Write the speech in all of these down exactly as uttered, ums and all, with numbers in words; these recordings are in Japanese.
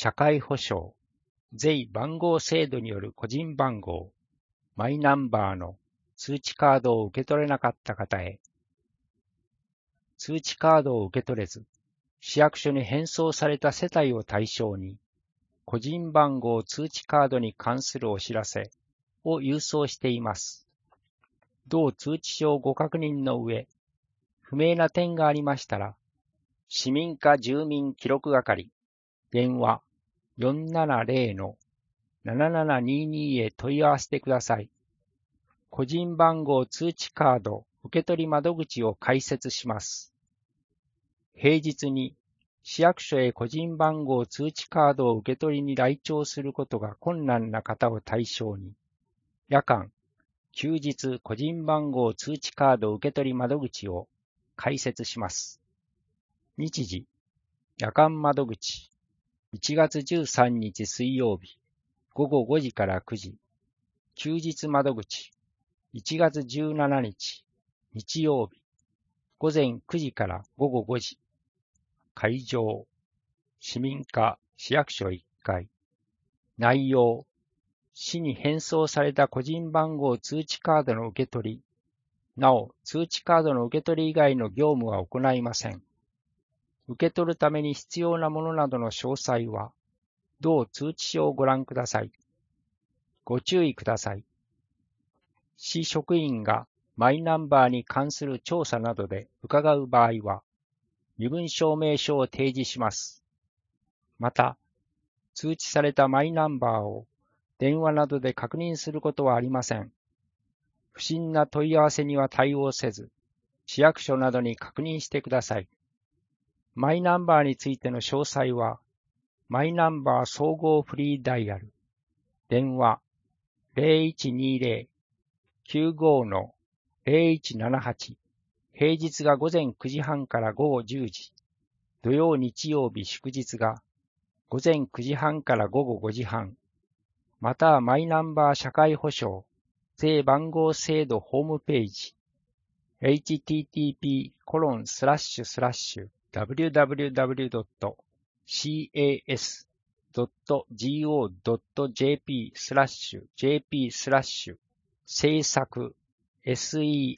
社会保障、税番号制度による個人番号、マイナンバーの通知カードを受け取れなかった方へ、通知カードを受け取れず、市役所に返送された世帯を対象に、個人番号通知カードに関するお知らせを郵送しています。同通知書をご確認の上、不明な点がありましたら、市民課住民記録係、電話 よんななゼロ ななななにに へ問い合わせてください。個人番号通知カード受取窓口を開設します。平日に市役所へ個人番号通知カードを受け取りに来庁することが困難な方を対象に、夜間、休日個人番号通知カード受取窓口を開設します。日時、夜間窓口、いちがつじゅうさんにち水曜日、ごごごじからくじ、休日窓口、いちがつじゅうしちにち、日曜日、ごぜんくじからごごごじ、会場、市民課市役所いっかい、内容、市に返送された個人番号通知カードの受け取り、なお、通知カードの受け取り以外の業務は行いません。受け取るために必要なものなどの詳細は、同通知書をご覧ください。ご注意ください。市職員がマイナンバーに関する調査などで伺う場合は、身分証明書を提示します。また、通知されたマイナンバーを電話などで確認することはありません。不審な問い合わせには対応せず、市役所などに確認してください。マイナンバーについての詳細は、マイナンバー総合フリーダイヤル、電話 ゼロいちにゼロ きゅうご ゼロいちななはち、平日が午前くじはんから午後じゅうじ、土曜日曜日祝日が午前くじはんから午後ごじはん、またはマイナンバー社会保障、税番号制度ホームページ、エイチティーティーピーコロンスラッシュスラッシュダブリューダブリューダブリュードットシーエーエスドットゴードットジェーピースラッシュジェーピースラッシュ政策 セ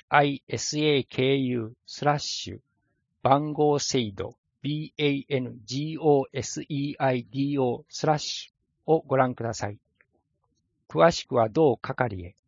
イサク スラッシュ番号制度 バンゴセイド スラッシュをご覧ください。詳しくは同係へ。